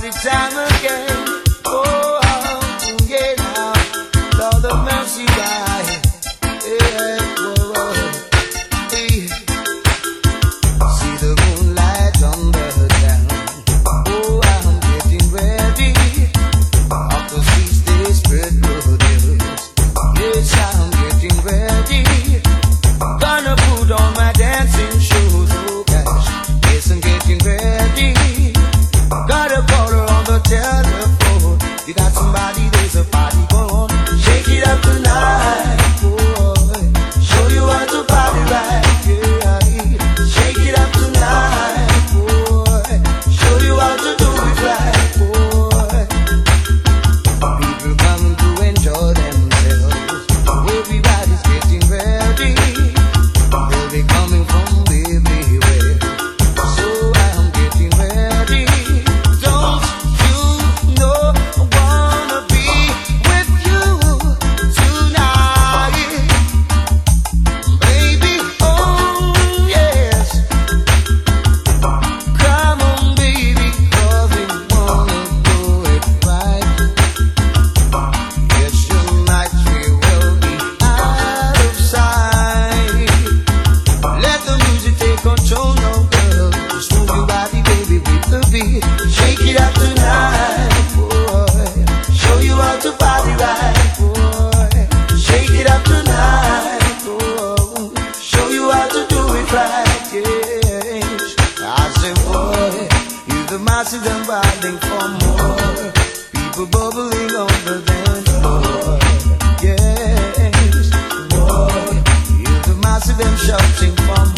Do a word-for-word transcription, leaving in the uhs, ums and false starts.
party time again. Oh, yeah, now, Lord of mercy, right? Yeah, whoa, whoa. Hey. See the moonlight on the town. Oh, I'm getting ready. Off the streets they spread good news. Yes, I'm getting ready. Gonna put on my dancing shoes. Oh gosh, yes, I'm getting ready. Got a caller on the telephone. You got somebody, there's a party going on. Shake it up tonight, boy. Show you how to party right, yeah. Shake it up tonight, boy. Show you how to do it right, boy. People come to enjoy themselves. Everybody's getting ready. They'll be coming from everywhere. So I'm getting ready. Don't you know I wanna be with you tonight, baby? Oh yes. Come on, baby, 'cause we wanna do it right. Yes, tonight we will be out of sight. Let the music take control, no girl. Just move your body, baby, with the beat. Shake it up tonight, boy. Show you how to party right, boy. Shake it up tonight, boy. Show you how to do it right, yes. I say, boy, you the masses and riding for more. People bubbling on the dance floor, yes. Boy, you the masses and shouting for more.